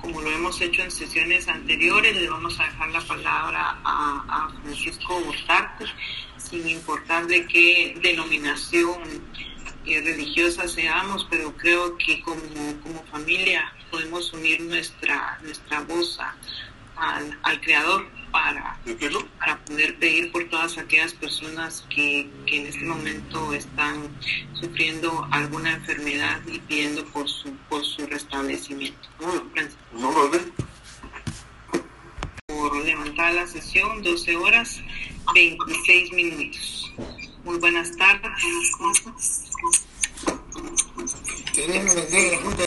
como lo hemos hecho en sesiones anteriores, le vamos a dejar la palabra a Francisco Bortarte, sin importar de qué denominación religiosa seamos, pero creo que como familia podemos unir nuestra voz al Creador para poder pedir por todas aquellas personas que en este momento están sufriendo alguna enfermedad y pidiendo por su restablecimiento. No lo ven. Por levantar la sesión, 12 horas, 26 minutos. Muy buenas tardes.